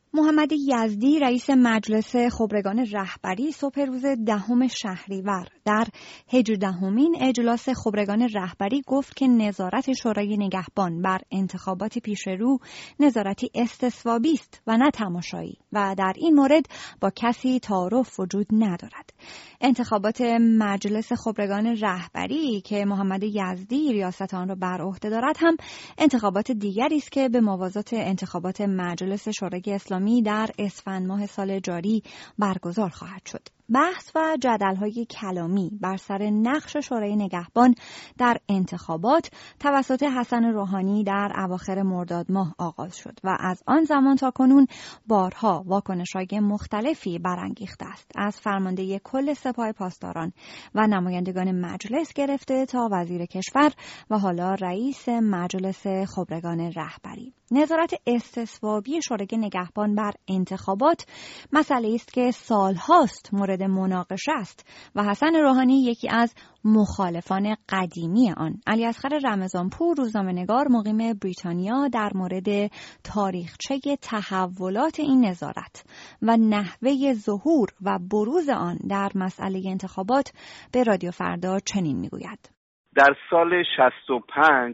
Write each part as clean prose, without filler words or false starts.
محمد یزدی رئیس مجلس خبرگان رهبری صبح روز 10 شهریور در 18مین اجلاس خبرگان رهبری گفت که نظارت شورای نگهبان بر انتخابات پیش رو نظارتی استصوابی است و نه تماشایی و در این مورد با کسی تعارف وجود ندارد. انتخابات مجلس خبرگان رهبری که محمد یزدی ریاست آن را بر عهده دارد هم انتخابات دیگری است که به موازات انتخابات مجلس شورای اسلامی در اسفند ماه سال جاری برگزار خواهد شد. بحث و جدل‌های کلامی بر سر نقش شورای نگهبان در انتخابات توسط حسن روحانی در اواخر مرداد ماه آغاز شد و از آن زمان تا کنون بارها واکنش‌های مختلفی برانگیخته است، از فرمانده کل سپاه پاسداران و نمایندگان مجلس گرفته تا وزیر کشور و حالا رئیس مجلس خبرگان رهبری. نظارت استصوابی شورای نگهبان بر انتخابات مسئله است که سالهاست مورد مناقشه است و حسن روحانی یکی از مخالفان قدیمی آن. علیاصغر رمضانپور روزنامه‌نگار مقیم بریتانیا در مورد تاریخچه تحولات این نظارت و نحوه ظهور و بروز آن در مسئله انتخابات به رادیو فردا چنین میگوید: در سال 65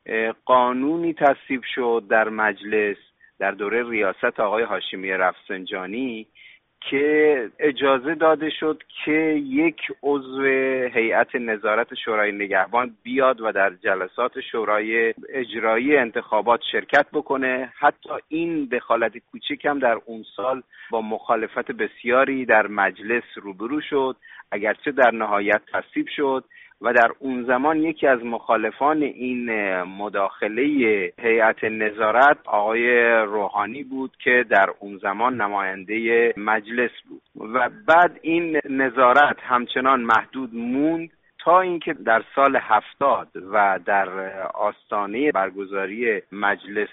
قانونی تصویب شد در مجلس در دوره ریاست آقای هاشمی رفسنجانی که اجازه داده شد که یک عضو هیئت نظارت شورای نگهبان بیاد و در جلسات شورای اجرایی انتخابات شرکت بکنه. حتی این دخالت کوچک هم در اون سال با مخالفت بسیاری در مجلس روبرو شد، اگرچه در نهایت تصویب شد و در اون زمان یکی از مخالفان این مداخله هیئت نظارت آقای روحانی بود که در اون زمان نماینده مجلس بود و بعد این نظارت همچنان محدود موند تا اینکه در سال 70 و در آستانه برگزاری مجلس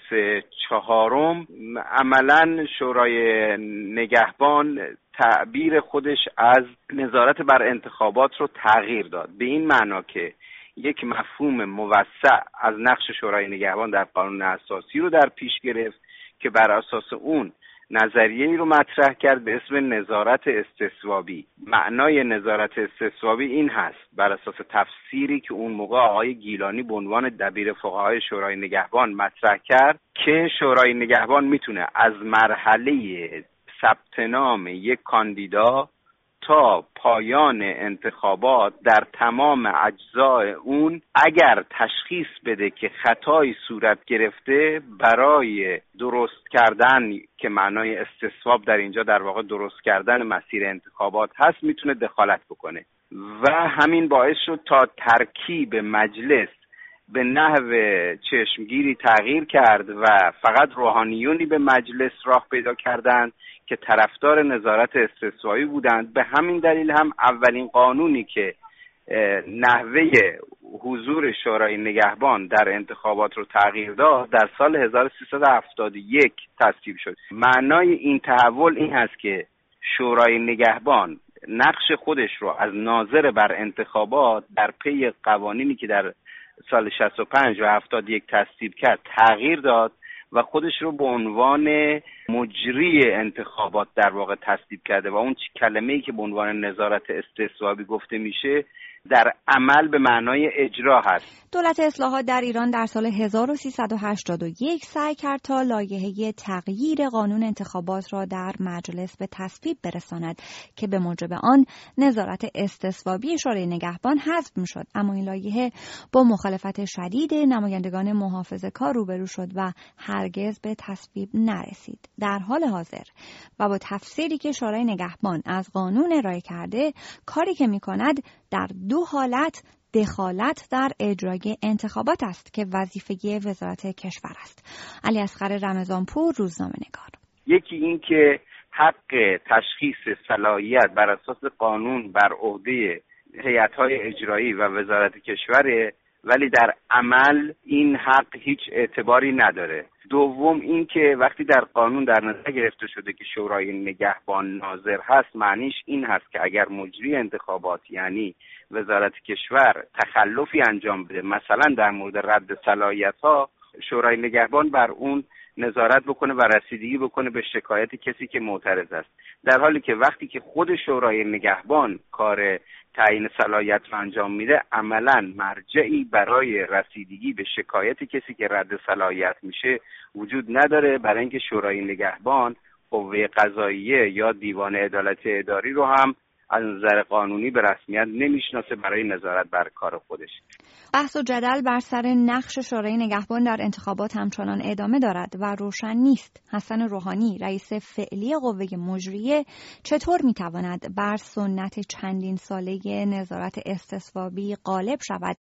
چهارم عملاً شورای نگهبان تعبیر خودش از نظارت بر انتخابات رو تغییر داد، به این معنا که یک مفهوم موسع از نقش شورای نگهبان در قانون اساسی رو در پیش گرفت که بر اساس اون نظریه‌ای رو مطرح کرد به اسم نظارت استصوابی. معنای نظارت استصوابی این هست، بر اساس تفسیری که اون موقع آقای گیلانی به عنوان دبیر فقهای شورای نگهبان مطرح کرد، که شورای نگهبان میتونه از مرحله ثبت نام یک کاندیدا تا پایان انتخابات در تمام اجزای اون اگر تشخیص بده که خطایی صورت گرفته، برای درست کردن که معنای استصواب در اینجا در واقع درست کردن مسیر انتخابات هست، میتونه دخالت بکنه و همین باعث شد تا ترکیب مجلس به نحو چشمگیری تغییر کرد و فقط روحانیونی به مجلس راه پیدا کردند که طرفدار نظارت استصوابی بودند. به همین دلیل هم اولین قانونی که نحوه حضور شورای نگهبان در انتخابات رو تغییر داد در سال 1371 تصویب شد. معنای این تحول این هست که شورای نگهبان نقش خودش رو از ناظر بر انتخابات در پی قوانینی که در سال 65 و 71 تصویب کرد تغییر داد و خودش رو به عنوان مجری انتخابات در واقع تصویب کرده و اون کلمه‌ای که به عنوان نظارت استصوابی گفته میشه در عمل به معنای اجرا هست. دولت اصلاحات در ایران در سال 1381 سعی کرد تا لایحه تغییر قانون انتخابات را در مجلس به تصویب برساند که به موجب آن نظارت استصوابی شورای نگهبان حذف می‌شد، اما این لایحه با مخالفت شدید نمایندگان محافظه‌کار روبرو شد و هرگز به تصویب نرسید. در حال حاضر و با تفسیری که شورای نگهبان از قانون ارائه کرده، کاری که می‌کند در دو حالت دخالت در اجرای انتخابات است که وظیفه وزارت کشور است. علیاصغر رمضانپور روزنامه‌نگار: یکی این که حق تشخیص صلاحیت بر اساس قانون بر عهده هیئت‌های اجرایی و وزارت کشور، ولی در عمل این حق هیچ اعتباری نداره. دوم این که وقتی در قانون در نظر گرفته شده که شورای نگهبان ناظر هست، معنیش این هست که اگر مجری انتخابات یعنی وزارت کشور تخلفی انجام بده، مثلا در مورد رد صلاحیت‌ها، شورای نگهبان بر اون نظارت بکنه و رسیدگی بکنه به شکایت کسی که معترض است، در حالی که وقتی که خود شورای نگهبان کار تعیین صلاحیت رو انجام میده، عملاً مرجعی برای رسیدگی به شکایت کسی که رد صلاحیت میشه وجود نداره، برای اینکه شورای نگهبان قوه قضاییه یا دیوان عدالت اداری رو هم از نظر قانونی به رسمیت نمیشناسه برای نظارت بر کار خودش. بحث و جدل بر سر نقش شورای نگهبان در انتخابات همچنان ادامه دارد و روشن نیست حسن روحانی، رئیس فعلی قوه مجریه، چطور میتواند بر سنت چندین ساله نظارت استصوابی غالب شود